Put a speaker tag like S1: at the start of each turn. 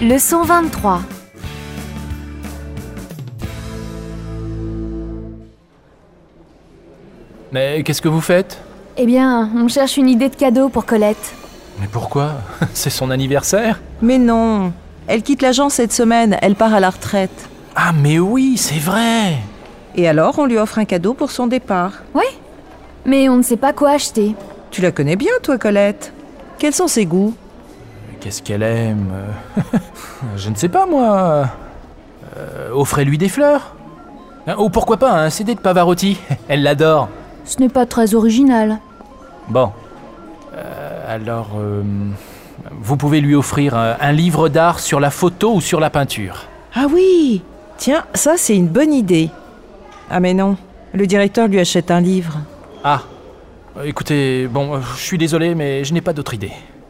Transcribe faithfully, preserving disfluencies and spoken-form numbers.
S1: Leçon vingt-trois.
S2: Mais qu'est-ce que vous faites?
S1: Eh bien, on cherche une idée de cadeau pour Colette.
S2: Mais pourquoi? C'est son anniversaire?
S3: Mais non, elle quitte l'agence cette semaine, elle part à la retraite.
S2: Ah mais oui, c'est vrai!
S3: Et alors, on lui offre un cadeau pour son départ.
S1: Oui, mais on ne sait pas quoi acheter.
S3: Tu la connais bien, toi, Colette. Quels sont ses goûts?
S2: Qu'est-ce qu'elle aime? Je ne sais pas, moi. Euh, offrez-lui des fleurs. Ou pourquoi pas un C D de Pavarotti? Elle l'adore.
S1: Ce n'est pas très original.
S2: Bon. Euh, alors, euh, vous pouvez lui offrir un, un livre d'art sur la photo ou sur la peinture.
S3: Ah oui! Tiens, ça, c'est une bonne idée. Ah mais non, le directeur lui achète un livre.
S2: Ah. Écoutez, bon, je suis désolé, mais je n'ai pas d'autre idée.